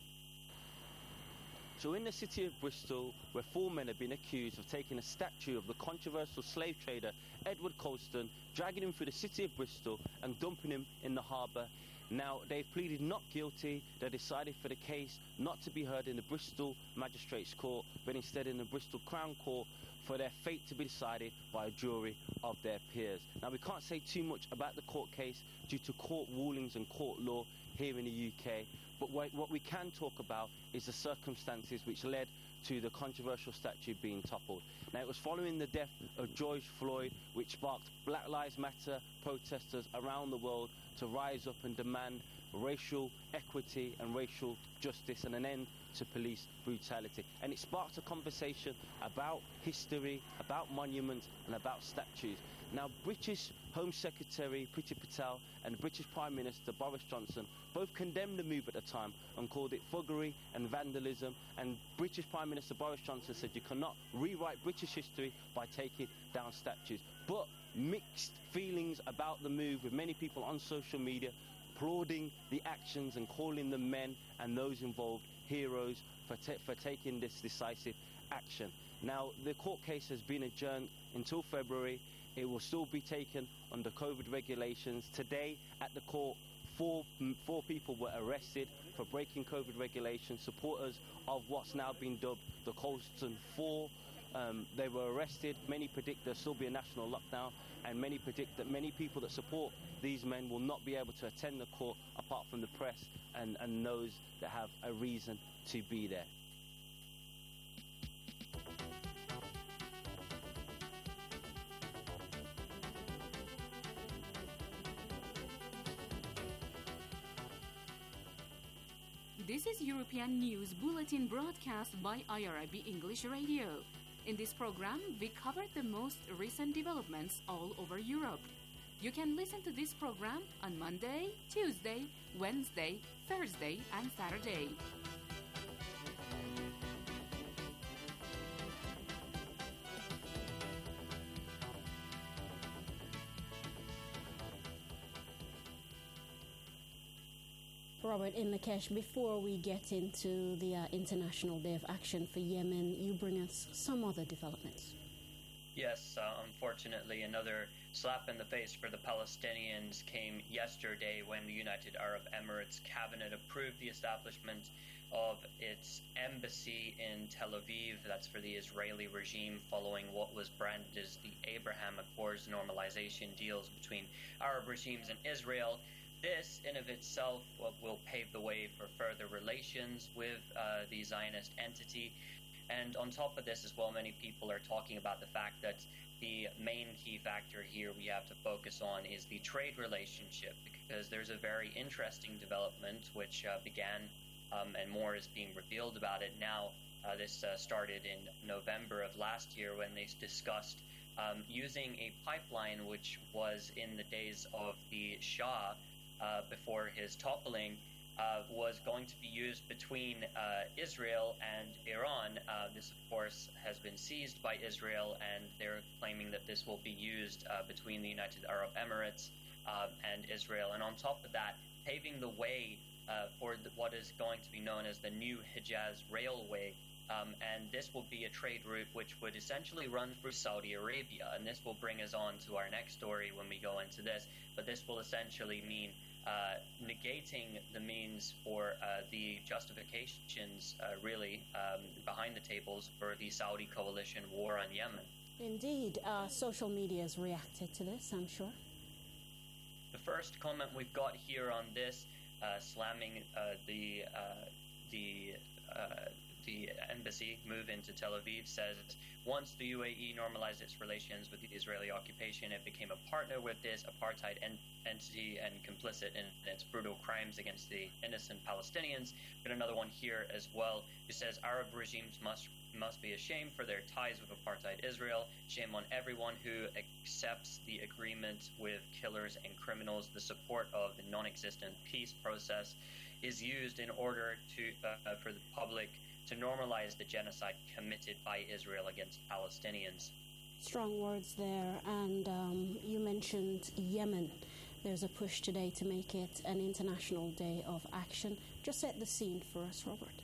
So in the city of Bristol, where 4 men have been accused of taking a statue of the controversial slave trader Edward Colston, dragging him through the city of Bristol and dumping him in the harbour. Now, they've pleaded not guilty. They decided for the case not to be heard in the Bristol Magistrates Court, but instead in the Bristol Crown Court, for their fate to be decided by a jury of their peers. Now, we can't say too much about the court case due to court rulings and court law here in the UK, but what we can talk about is the circumstances which led to the controversial statue being toppled. Now, it was following the death of George Floyd, which sparked Black Lives Matter protesters around the world to rise up and demand racial equity and racial justice and an end to police brutality. And it sparked a conversation about history, about monuments and about statues. Now, British Home Secretary Priti Patel and British Prime Minister Boris Johnson both condemned the move at the time and called it thuggery and vandalism. And British Prime Minister Boris Johnson said you cannot rewrite British history by taking down statues. But mixed feelings about the move, with many people on social media applauding the actions and calling the men and those involved heroes for taking this decisive action. Now, the court case has been adjourned until February. It will still be taken under COVID regulations. Today at the court, four people were arrested for breaking COVID regulations, supporters of what's now been dubbed the Colston Four. They were arrested. Many predict there'll still be a national lockdown, and many predict that many people that support these men will not be able to attend the court apart from the press and those that have a reason to be there. This is European News Bulletin broadcast by IRIB English Radio. In this program, we cover the most recent developments all over Europe. You can listen to this program on Monday, Tuesday, Wednesday, Thursday, and Saturday. Robert, in Lakesh, before we get into the International Day of Action for Yemen, you bring us some other developments. Yes, unfortunately, another slap in the face for the Palestinians came yesterday when the United Arab Emirates cabinet approved the establishment of its embassy in Tel Aviv. That's for the Israeli regime, following what was branded as the Abraham Accords normalization deals between Arab regimes and Israel. This, in of itself, will pave the way for further relations with the Zionist entity. And on top of this as well, many people are talking about the fact that the main key factor here we have to focus on is the trade relationship, because there's a very interesting development which began and more is being revealed about it now. This started in November of last year when they discussed using a pipeline which was in the days of the Shah before his toppling, was going to be used between Israel and Iran. This, of course, has been seized by Israel, and they're claiming that this will be used between the United Arab Emirates and Israel. And on top of that, paving the way for what is going to be known as the New Hijaz Railway. And this will be a trade route which would essentially run through Saudi Arabia. And this will bring us on to our next story when we go into this. But this will essentially mean negating the means for the justifications really behind the tables for the Saudi coalition war on Yemen. Indeed. Social media has reacted to this, I'm sure. The first comment we've got here on this, slamming the embassy move into Tel Aviv, says, once the UAE normalized its relations with the Israeli occupation, it became a partner with this apartheid entity and complicit in its brutal crimes against the innocent Palestinians. Got another one here as well who says Arab regimes must be ashamed for their ties with apartheid Israel. Shame on everyone who accepts the agreement with killers and criminals, the support of the non-existent peace process. is used in order to for the public to normalize the genocide committed by Israel against Palestinians. Strong words there, and you mentioned Yemen. There's a push today to make it an international day of action. Just set the scene for us, Robert.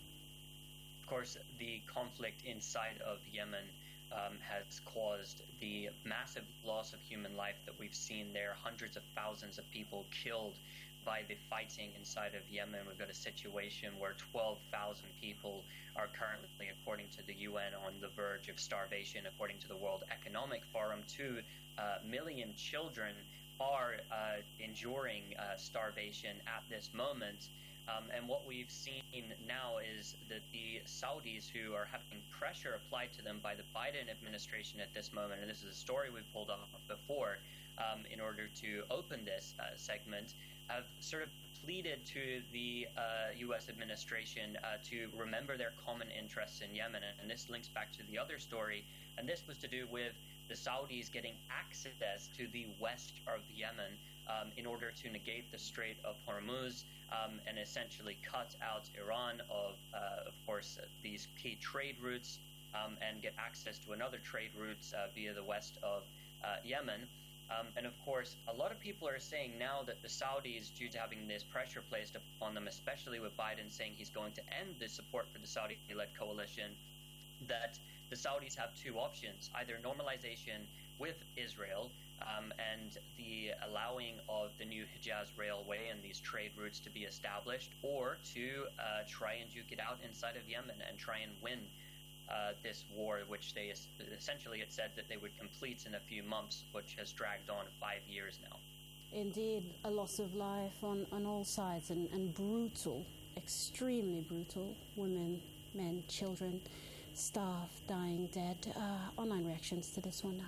Of course, the conflict inside of Yemen has caused the massive loss of human life that we've seen there. Hundreds of thousands of people killed by the fighting inside of Yemen. We've got a situation where 12,000 people are currently, according to the UN, on the verge of starvation. According to the World Economic Forum, 2 million children are enduring starvation at this moment. And what we've seen now is that the Saudis, who are having pressure applied to them by the Biden administration at this moment, and this is a story we've pulled off before in order to open this segment, have sort of pleaded to the U.S. administration to remember their common interests in Yemen. And this links back to the other story, and this was to do with the Saudis getting access to the west of Yemen in order to negate the Strait of Hormuz and essentially cut out Iran of course, these key trade routes and get access to another trade routes via the west of Yemen. And of course, a lot of people are saying now that the Saudis, due to having this pressure placed upon them, especially with Biden saying he's going to end the support for the Saudi-led coalition, that the Saudis have 2 options: either normalization with Israel and the allowing of the new Hijaz Railway and these trade routes to be established, or to try and duke it out inside of Yemen and try and win this war, which they essentially had said that they would complete in a few months, which has dragged on 5 years now. Indeed, a loss of life on all sides, and brutal, extremely brutal. Women, men, children, staff dying, dead. Online reactions to this one now.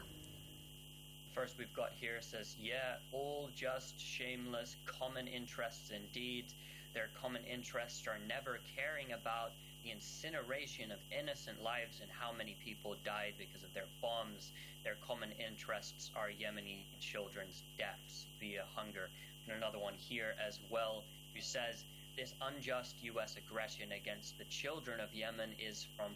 First we've got here says, yeah, all just, shameless, common interests indeed. Their common interests are never caring about the incineration of innocent lives and how many people died because of their bombs. Their common interests are Yemeni children's deaths via hunger. And another one here as well who says, this unjust U.S. aggression against the children of Yemen is from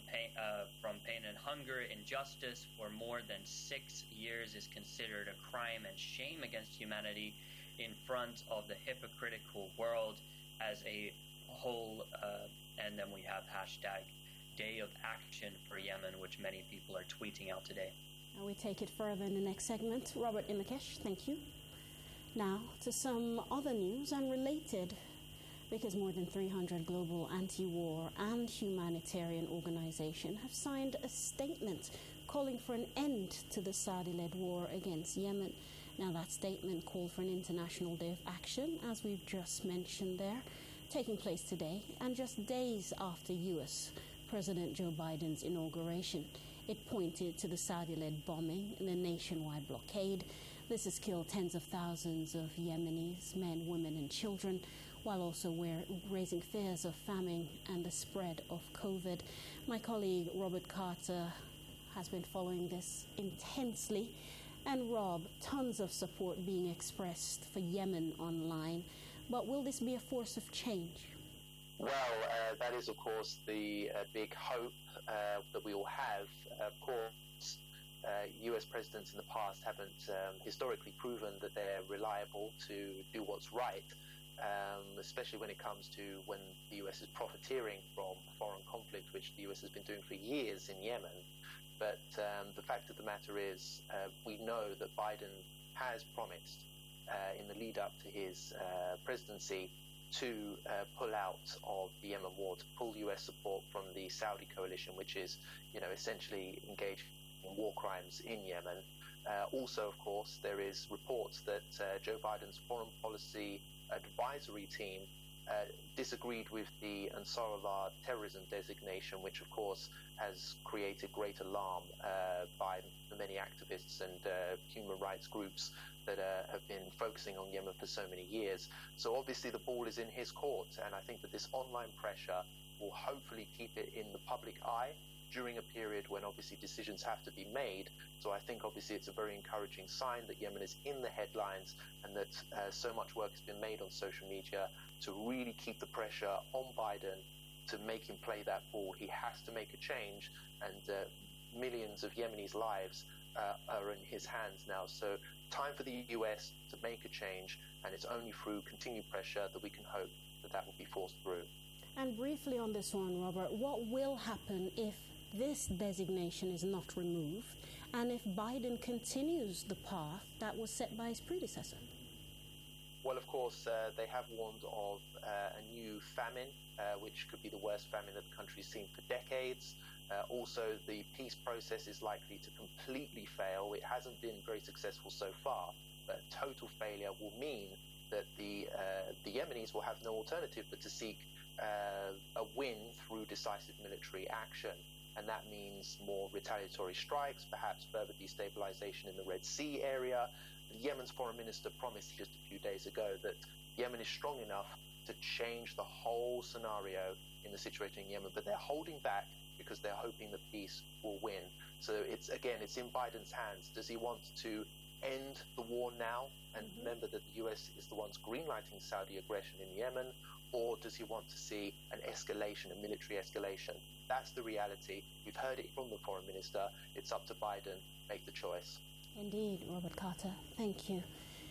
pain and hunger. Injustice for more than 6 years is considered a crime and shame against humanity in front of the hypocritical world as a whole. And then we have hashtag Day of Action for Yemen, which many people are tweeting out today. And we take it further in the next segment. Robert Imakesh, thank you. Now to some other news and related, because more than 300 global anti-war and humanitarian organizations have signed a statement calling for an end to the Saudi-led war against Yemen. Now that statement called for an international day of action, as we've just mentioned there, taking place today and just days after U.S. President Joe Biden's inauguration. It pointed to the Saudi-led bombing and the nationwide blockade. This has killed tens of thousands of Yemenis, men, women and children, while also raising fears of famine and the spread of COVID. My colleague Robert Carter has been following this intensely. And Rob, tons of support being expressed for Yemen online. But will this be a force of change? Well, that is, of course, the big hope that we all have. Of course, U.S. presidents in the past haven't historically proven that they're reliable to do what's right, especially when it comes to when the U.S. is profiteering from foreign conflict, which the U.S. has been doing for years in Yemen. But the fact of the matter is, we know that Biden has promised in the lead up to his presidency to pull out of the Yemen war, to pull U.S. support from the Saudi coalition, which is, essentially engaged in war crimes in Yemen. Also, of course, there is reports that Joe Biden's foreign policy advisory team disagreed with the Ansarullah terrorism designation, which, of course, has created great alarm by the many activists and human rights groups that have been focusing on Yemen for so many years. So obviously the ball is in his court, and I think that this online pressure will hopefully keep it in the public eye during a period when obviously decisions have to be made. So I think obviously it's a very encouraging sign that Yemen is in the headlines and that so much work has been made on social media to really keep the pressure on Biden to make him play that ball. He has to make a change, and millions of Yemenis' lives are in his hands now. So time for the US to make a change, and it's only through continued pressure that we can hope that that will be forced through. And briefly on this one, Robert, what will happen if this designation is not removed and if Biden continues the path that was set by his predecessor? Well, of course, they have warned of a new famine, which could be the worst famine that the country's seen for decades. Also, the peace process is likely to completely fail. It hasn't been very successful so far, but total failure will mean that the Yemenis will have no alternative but to seek a win through decisive military action. And that means more retaliatory strikes, perhaps further destabilization in the Red Sea area. Yemen's foreign minister promised just a few days ago that Yemen is strong enough to change the whole scenario in the situation in Yemen, but they're holding back because they're hoping that peace will win. So it's in Biden's hands. Does he want to end the war now and remember that the US is the ones greenlighting Saudi aggression in Yemen, or does he want to see an escalation, a military escalation? That's the reality. We've heard it from the foreign minister. It's up to Biden. Make the choice. Indeed, Robert Carter. Thank you.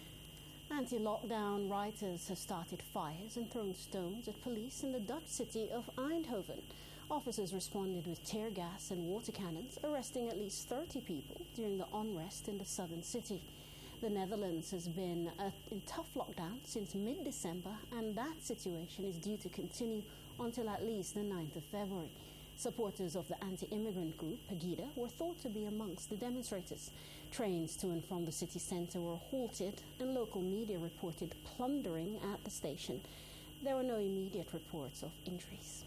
Anti-lockdown rioters have started fires and thrown stones at police in the Dutch city of Eindhoven. Officers responded with tear gas and water cannons, arresting at least 30 people during the unrest in the southern city. The Netherlands has been in tough lockdown since mid-December, and that situation is due to continue until at least the 9th of February. Supporters of the anti-immigrant group, Pegida, were thought to be amongst the demonstrators. Trains to and from the city centre were halted, and local media reported plundering at the station. There were no immediate reports of injuries.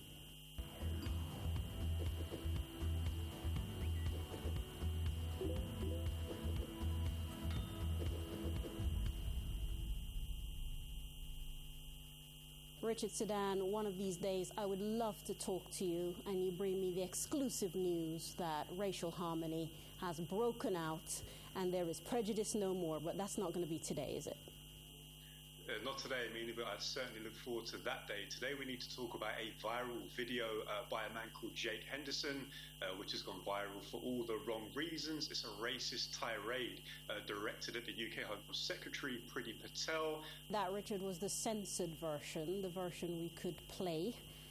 Richard Sedan, one of these days I would love to talk to you and you bring me the exclusive news that racial harmony has broken out and there is prejudice no more, but that's not going to be today, is it? Not today, Amina, but I certainly look forward to that day. Today we need to talk about a viral video by a man called Jake Henderson, which has gone viral for all the wrong reasons. It's a racist tirade directed at the UK Home Secretary, Priti Patel. That, Richard, was the censored version, the version we could play.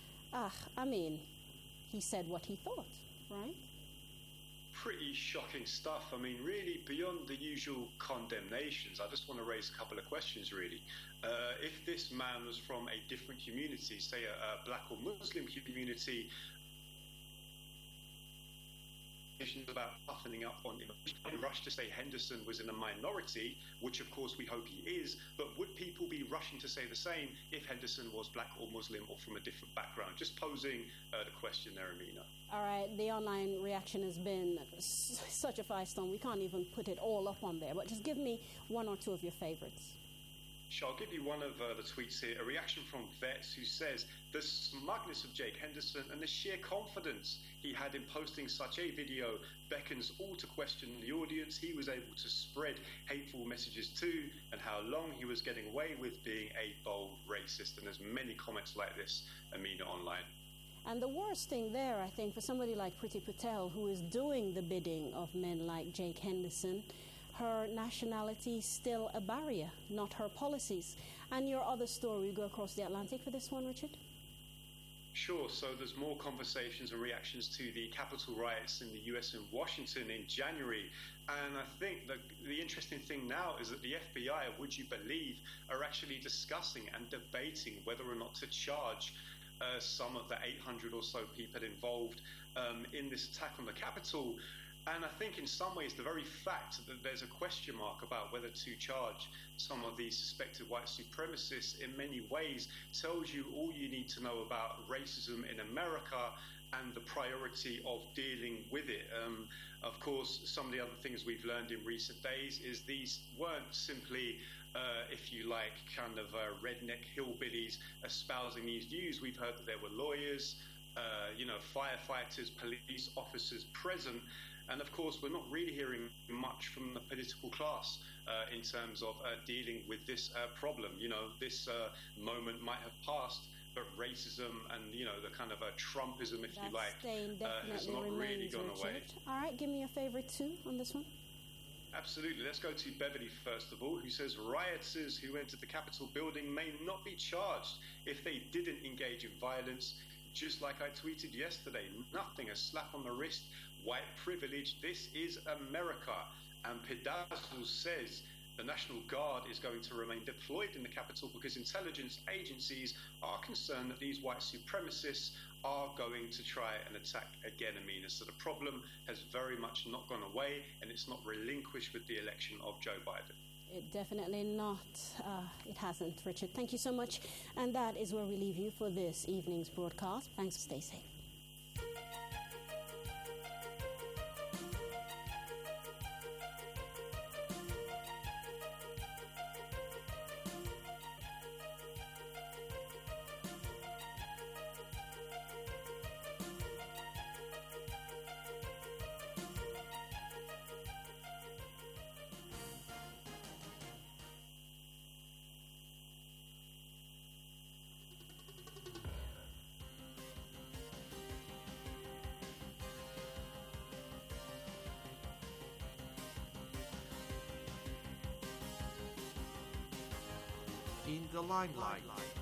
He said what he thought, right? Pretty shocking stuff. I mean, really, beyond the usual condemnations, I just want to raise a couple of questions, really. If this man was from a different community, say a black or Muslim community, about toughening up on him. In rush to say Henderson was in a minority, which of course we hope he is, but would people be rushing to say the same if Henderson was black or Muslim or from a different background? Just posing the question there, Amina. All right, the online reaction has been such a firestorm. We can't even put it all up on there, but just give me one or two of your favorites. Sure, I'll give you one of the tweets here. A reaction from Vets, who says, the smugness of Jake Henderson and the sheer confidence he had in posting such a video beckons all to question the audience he was able to spread hateful messages to and how long he was getting away with being a bold racist. And there's many comments like this, Amina, online. And the worst thing there, I think, for somebody like Priti Patel, who is doing the bidding of men like Jake Henderson, her nationality is still a barrier, not her policies. And your other story, we go across the Atlantic for this one, Richard? Sure. So there's more conversations and reactions to the Capitol riots in the US in Washington in January. And I think the interesting thing now is that the FBI, would you believe, are actually discussing and debating whether or not to charge some of the 800 or so people involved in this attack on the Capitol. And I think in some ways the very fact that there's a question mark about whether to charge some of these suspected white supremacists in many ways tells you all you need to know about racism in America and the priority of dealing with it. Of course, some of the other things we've learned in recent days is these weren't simply, if you like, kind of redneck hillbillies espousing these views. We've heard that there were lawyers, firefighters, police officers present. And of course, we're not really hearing much from the political class in terms of dealing with this problem. This moment might have passed, but racism and, the kind of Trumpism, if you like, has not really gone away. All right, give me your favorite two on this one. Absolutely. Let's go to Beverly, first of all, who says rioters who entered the Capitol building may not be charged if they didn't engage in violence. Just like I tweeted yesterday, nothing, a slap on the wrist, white privilege. This is America. And Pedazo says the National Guard is going to remain deployed in the Capitol because intelligence agencies are concerned that these white supremacists are going to try and attack again, Amina. So the problem has very much not gone away, and it's not relinquished with the election of Joe Biden. It definitely not. It hasn't, Richard. Thank you so much. And that is where we leave you for this evening's broadcast. Thanks. Stay safe. In the limelight.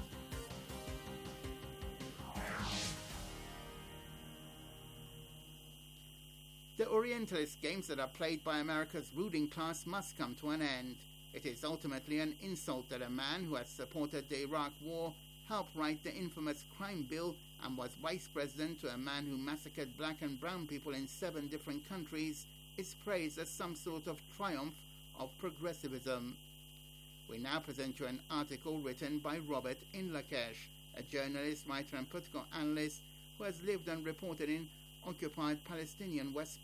The Orientalist games that are played by America's ruling class must come to an end. It is ultimately an insult that a man who has supported the Iraq War, helped write the infamous crime bill, and was vice president to a man who massacred black and brown people in 7 different countries, is praised as some sort of triumph of progressivism. We now present you an article written by Robert Inlakesh, a journalist, writer and political analyst who has lived and reported in occupied Palestinian West